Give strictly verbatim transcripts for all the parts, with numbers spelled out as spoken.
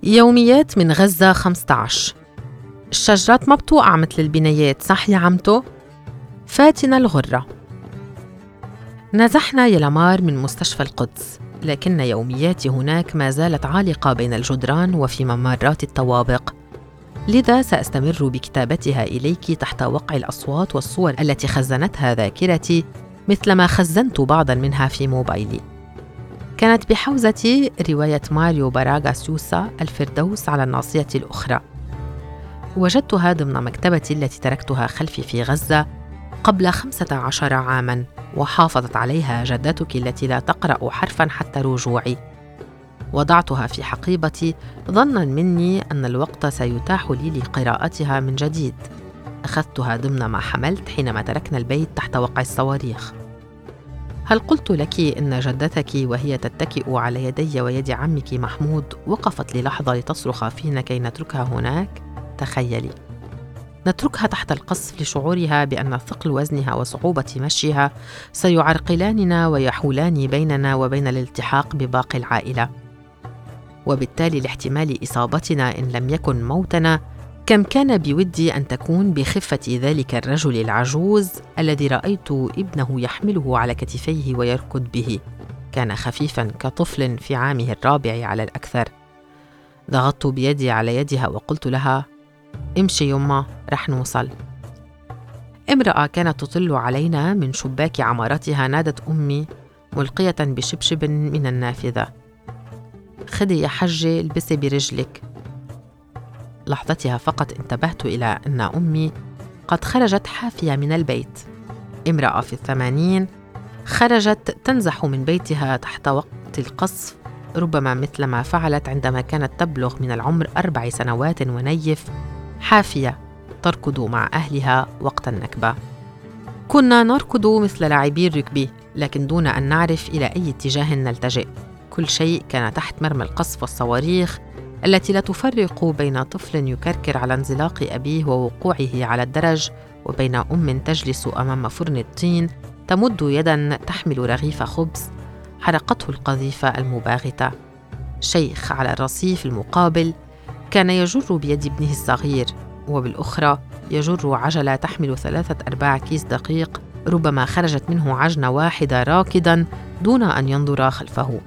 يوميات من غزة خمسة عشر. الشجرات ما بتوقع مثل البنايات، صح يا عمتو؟ فاتنا الغرة. نزحنا يلمار من مستشفى القدس، لكن يومياتي هناك ما زالت عالقة بين الجدران وفي ممرات الطوابق، لذا سأستمر بكتابتها إليك تحت وقع الأصوات والصور التي خزنتها ذاكرتي، مثلما خزنت بعضاً منها في موبايلي. كانت بحوزتي رواية ماريو براغا سوسا الفردوس على الناصية الأخرى. وجدتها ضمن مكتبتي التي تركتها خلفي في غزة قبل خمسة عشر عاماً، وحافظت عليها جدتك التي لا تقرأ حرفاً حتى رجوعي. وضعتها في حقيبتي ظناً مني أن الوقت سيتاح لي لقراءتها من جديد. أخذتها ضمن ما حملت حينما تركنا البيت تحت وقع الصواريخ. هل قلت لك إن جدتك وهي تتكئ على يدي ويد عمك محمود وقفت للحظة لتصرخ فينا كي نتركها هناك؟ تخيلي، نتركها تحت القصف لشعورها بأن ثقل وزنها وصعوبة مشيها سيعرقلاننا ويحولان بيننا وبين الالتحاق بباقي العائلة، وبالتالي لاحتمال إصابتنا إن لم يكن موتنا. كم كان بودي أن تكون بخفة ذلك الرجل العجوز الذي رأيت ابنه يحمله على كتفيه ويركض به. كان خفيفاً كطفل في عامه الرابع على الأكثر. ضغطت بيدي على يدها وقلت لها: امشي يما، رح نوصل. امرأة كانت تطل علينا من شباك عمارتها نادت أمي ملقية بشبشب من النافذة: خدي يا حجة البسي برجلك. لحظتها فقط انتبهت إلى أن أمي قد خرجت حافية من البيت. امرأة في الثمانين خرجت تنزح من بيتها تحت وقت القصف، ربما مثل ما فعلت عندما كانت تبلغ من العمر أربع سنوات ونيف، حافية تركض مع أهلها وقت النكبة. كنا نركض مثل لاعبي الركبي، لكن دون أن نعرف إلى أي اتجاه نلتجئ. كل شيء كان تحت مرمى القصف والصواريخ التي لا تفرق بين طفل يكركر على انزلاق أبيه ووقوعه على الدرج، وبين أم تجلس أمام فرن الطين تمد يداً تحمل رغيف خبز حرقته القذيفة المباغتة. شيخ على الرصيف المقابل كان يجر بيد ابنه الصغير، وبالأخرى يجر عجلة تحمل ثلاثة أرباع كيس دقيق، ربما خرجت منه عجنة واحدة راكداً دون أن ينظر خلفه.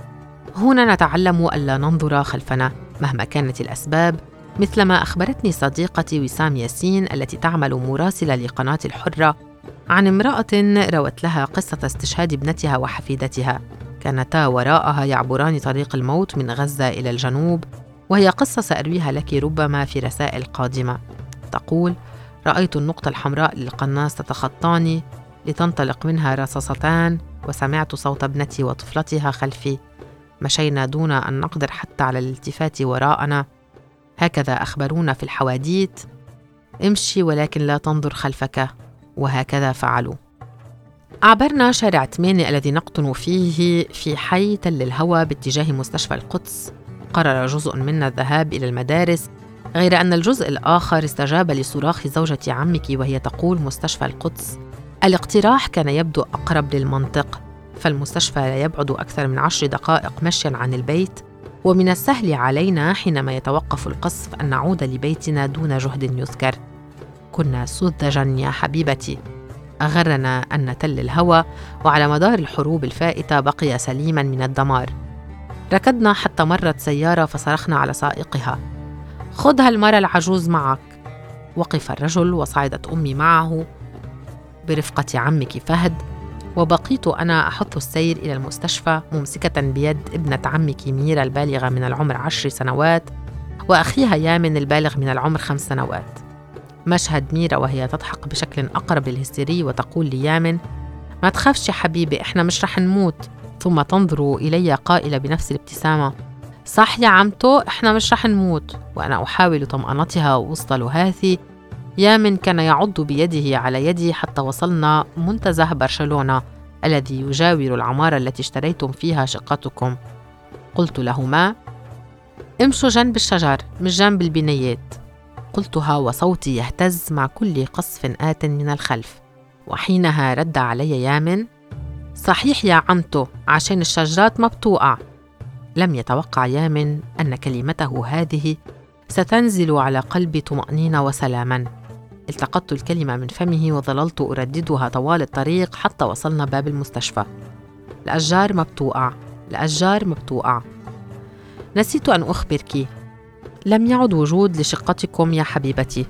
هنا نتعلم ألا ننظر خلفنا مهما كانت الأسباب، مثلما أخبرتني صديقتي وسام ياسين التي تعمل مراسلة لقناة الحرة عن امرأة روت لها قصة استشهاد ابنتها وحفيدتها، كانتا وراءها يعبران طريق الموت من غزة إلى الجنوب، وهي قصة سأرويها لك ربما في رسائل قادمة. تقول: رأيت النقطة الحمراء للقناص تتخطاني لتنطلق منها رصاصتان، وسمعت صوت ابنتي وطفلتها خلفي. مشينا دون أن نقدر حتى على الالتفات وراءنا. هكذا أخبرونا في الحواديت: امشي ولكن لا تنظر خلفك، وهكذا فعلوا. عبرنا شارع ثمانية الذي نقطن فيه في حي تل الهوى باتجاه مستشفى القدس. قرر جزء منا الذهاب إلى المدارس، غير أن الجزء الآخر استجاب لصراخ زوجة عمك وهي تقول مستشفى القدس. الاقتراح كان يبدو أقرب للمنطق، فالمستشفى لا يبعد أكثر من عشر دقائق مشياً عن البيت، ومن السهل علينا حينما يتوقف القصف أن نعود لبيتنا دون جهد يذكر. كنا سذجاً يا حبيبتي. أغرنا أن تل الهوى وعلى مدار الحروب الفائتة بقي سليماً من الدمار. ركضنا حتى مرت سيارة فصرخنا على سائقها: خذ هالمرة العجوز معك. وقف الرجل وصعدت أمي معه برفقة عمك فهد، وبقيت أنا أحث السير إلى المستشفى ممسكة بيد ابنة عمك ميرا البالغة من العمر عشر سنوات وأخيها يامن البالغ من العمر خمس سنوات. مشهد ميرا وهي تضحك بشكل أقرب للهستيري وتقول ليامن: ما تخافش يا حبيبي، إحنا مش رح نموت. ثم تنظر إلي قائلة بنفس الابتسامة: صح يا عمتو، إحنا مش رح نموت. وأنا أحاول طمأنتها وسط لهاثي. يامن كان يعض بيده على يدي حتى وصلنا منتزه برشلونة الذي يجاور العمارة التي اشتريتم فيها شقتكم. قلت لهما: امشوا جنب الشجر مش جنب البنايات. قلتها وصوتي يهتز مع كل قصف آت من الخلف. وحينها رد علي يامن: صحيح يا عمتو، عشان الشجرات ما بتوقع. لم يتوقع يامن أن كلمته هذه ستنزل على قلبي طمأنينة وسلاما. التقطت الكلمة من فمه وظللت أرددها طوال الطريق حتى وصلنا باب المستشفى. الأشجار ما بتوقع، الأشجار ما بتوقع. نسيت أن أخبرك، لم يعد وجود لشقتكم يا حبيبتي.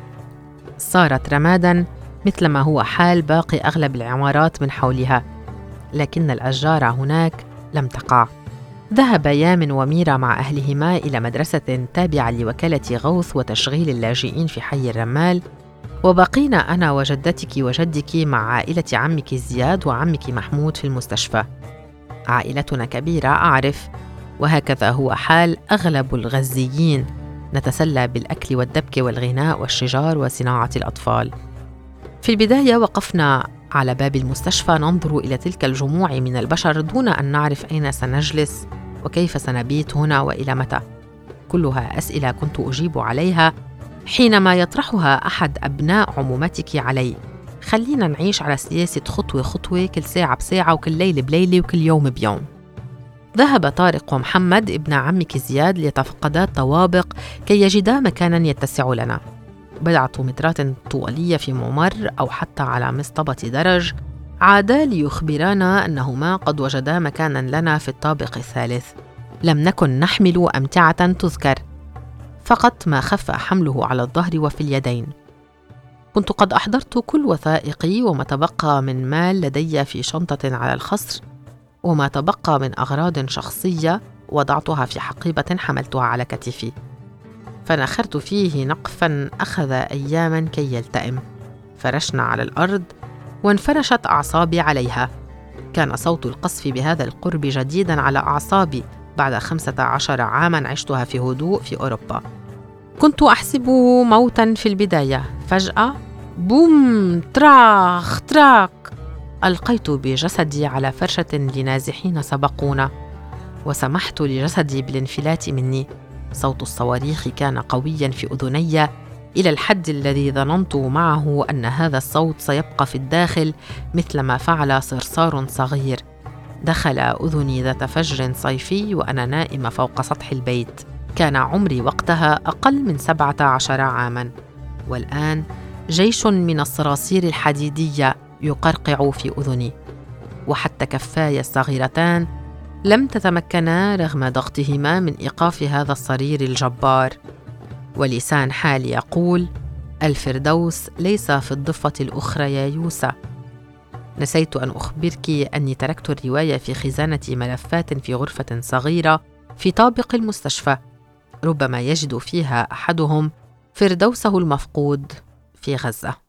صارت رماداً مثلما هو حال باقي أغلب العمارات من حولها، لكن الأشجار هناك لم تقع. ذهب يامن وميرا مع أهلهما إلى مدرسة تابعة لوكالة غوث وتشغيل اللاجئين في حي الرمال، وبقينا أنا وجدتك وجدك مع عائلة عمك زياد وعمك محمود في المستشفى. عائلتنا كبيرة أعرف، وهكذا هو حال أغلب الغزيين، نتسلى بالأكل والدبك والغناء والشجار وصناعة الأطفال. في البداية وقفنا على باب المستشفى ننظر إلى تلك الجموع من البشر دون أن نعرف أين سنجلس وكيف سنبيت هنا وإلى متى. كلها أسئلة كنت أجيب عليها حينما يطرحها أحد أبناء عمومتك علي. خلينا نعيش على سياسة خطوة خطوة، كل ساعة بساعة وكل ليلة بليلة وكل يوم بيوم. ذهب طارق ومحمد ابن عمك زياد ليتفقدا الطوابق كي يجدا مكانا يتسع لنا. بضعة مترات طوالية في ممر أو حتى على مصطبة درج، عادا ليخبرانا أنهما قد وجدا مكانا لنا في الطابق الثالث. لم نكن نحمل أمتعة تذكر، فقط ما خف حمله على الظهر وفي اليدين. كنت قد أحضرت كل وثائقي وما تبقى من مال لدي في شنطة على الخصر، وما تبقى من أغراض شخصية وضعتها في حقيبة حملتها على كتفي. فنخرت فيه نقفاً أخذ أياماً كي يلتئم. فرشنا على الأرض وانفرشت أعصابي عليها. كان صوت القصف بهذا القرب جديداً على أعصابي بعد خمسة عشر عاماً عشتها في هدوء في أوروبا. كنت أحسب موتاً في البداية، فجأة بوم تراخ تراك، ألقيت بجسدي على فرشة لنازحين سبقونا، وسمحت لجسدي بالانفلات مني. صوت الصواريخ كان قوياً في أذني إلى الحد الذي ظننت معه أن هذا الصوت سيبقى في الداخل مثلما فعل صرصار صغير. دخل أذني ذات فجر صيفي وأنا نائمة فوق سطح البيت. كان عمري وقتها أقل من سبعة عشر عاماً، والآن جيش من الصراصير الحديدية يقرقع في أذني، وحتى كفاي الصغيرتان لم تتمكنا رغم ضغطهما من إيقاف هذا الصرير الجبار. ولسان حالي يقول: الفردوس ليس في الضفة الأخرى يا يوسى. نسيت أن أخبرك أني تركت الرواية في خزانة ملفات في غرفة صغيرة في طابق المستشفى، ربما يجد فيها أحدهم فردوسه المفقود في غزة.